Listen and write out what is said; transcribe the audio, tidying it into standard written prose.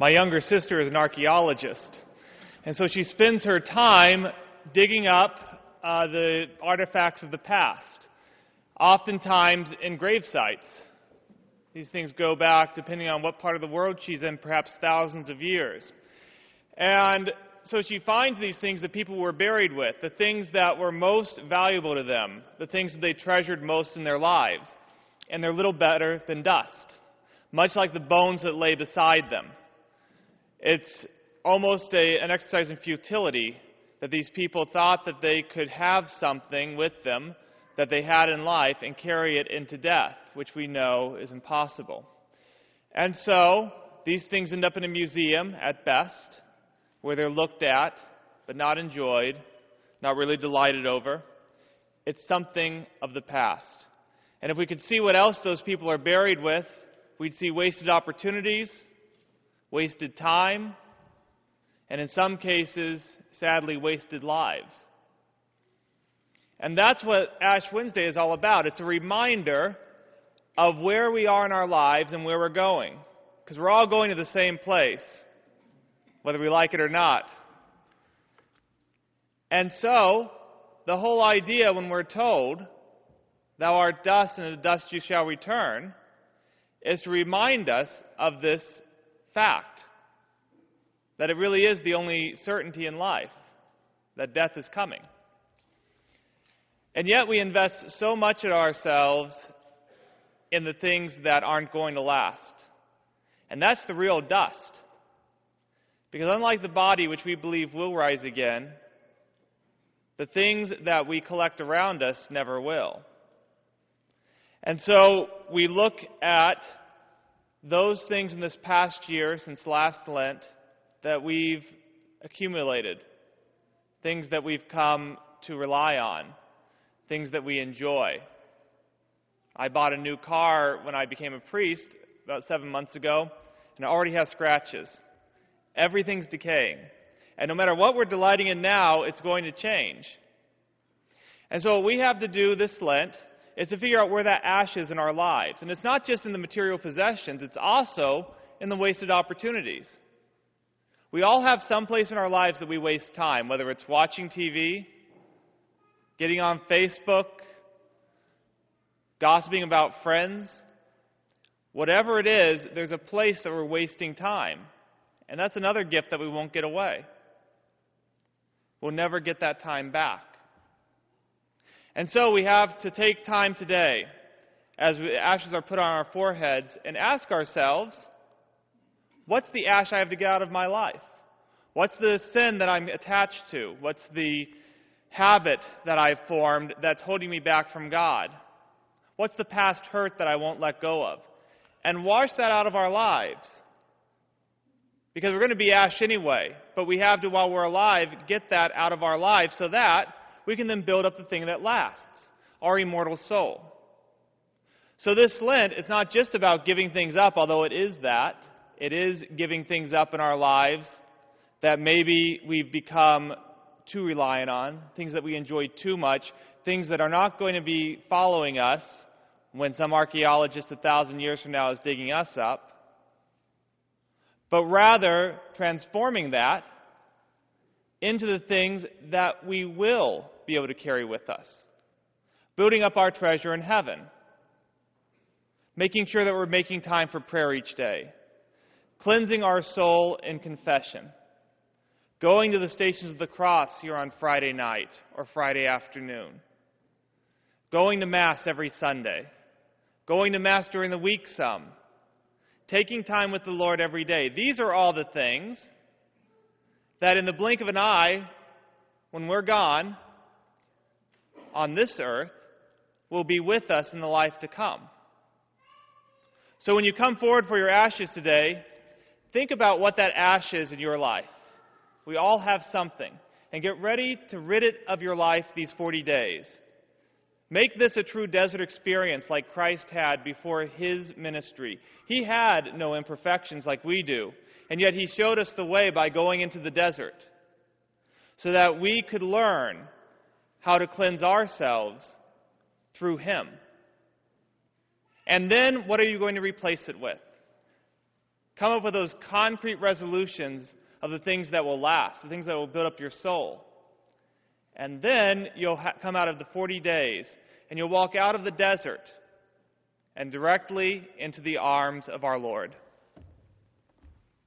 My younger sister is an archaeologist, and so she spends her time digging up the artifacts of the past, oftentimes in grave sites. These things go back, depending on what part of the world she's in, perhaps thousands of years. And so she finds these things that people were buried with, the things that were most valuable to them, the things that they treasured most in their lives. And they're little better than dust, much like the bones that lay beside them. It's almost an exercise in futility that these people thought that they could have something with them that they had in life and carry it into death, which we know is impossible. And so these things end up in a museum at best, where they're looked at but not enjoyed, not really delighted over. It's something of the past. And if we could see what else those people are buried with, we'd see wasted opportunities, wasted time, and in some cases, sadly, wasted lives. And that's what Ash Wednesday is all about. It's a reminder of where we are in our lives and where we're going. Because we're all going to the same place, whether we like it or not. And so, the whole idea when we're told, "Thou art dust, and to dust you shall return," is to remind us of this fact, that it really is the only certainty in life, that death is coming. And yet we invest so much of ourselves in the things that aren't going to last. And that's the real dust. Because unlike the body, which we believe will rise again, the things that we collect around us never will. And so we look at those things in this past year, since last Lent, that we've accumulated, things that we've come to rely on, things that we enjoy. I bought a new car when I became a priest about 7 months ago, and it already has scratches. Everything's decaying. And no matter what we're delighting in now, it's going to change. And so what we have to do this Lent is to figure out where that ash is in our lives. And it's not just in the material possessions, it's also in the wasted opportunities. We all have some place in our lives that we waste time, whether it's watching TV, getting on Facebook, gossiping about friends. Whatever it is, there's a place that we're wasting time. And that's another gift that we won't get away. We'll never get that time back. And so we have to take time today, as ashes are put on our foreheads, and ask ourselves, what's the ash I have to get out of my life? What's the sin that I'm attached to? What's the habit that I've formed that's holding me back from God? What's the past hurt that I won't let go of? And wash that out of our lives. Because we're going to be ash anyway, but we have to, while we're alive, get that out of our lives so that we can then build up the thing that lasts, our immortal soul. So this Lent, it's not just about giving things up, although it is that. It is giving things up in our lives that maybe we've become too reliant on, things that we enjoy too much, things that are not going to be following us when some archaeologist 1,000 years from now is digging us up, but rather transforming that into the things that we will be able to carry with us. Building up our treasure in heaven. Making sure that we're making time for prayer each day. Cleansing our soul in confession. Going to the Stations of the Cross here on Friday night or Friday afternoon. Going to Mass every Sunday. Going to Mass during the week some. Taking time with the Lord every day. These are all the things that in the blink of an eye, when we're gone on this earth, will be with us in the life to come. So when you come forward for your ashes today, think about what that ash is in your life. We all have something. And get ready to rid it of your life these 40 days. Make this a true desert experience like Christ had before his ministry. He had no imperfections like we do. And yet he showed us the way by going into the desert so that we could learn how to cleanse ourselves through him. And then what are you going to replace it with? Come up with those concrete resolutions of the things that will last, the things that will build up your soul. And then you'll come out of the 40 days, and you'll walk out of the desert and directly into the arms of our Lord.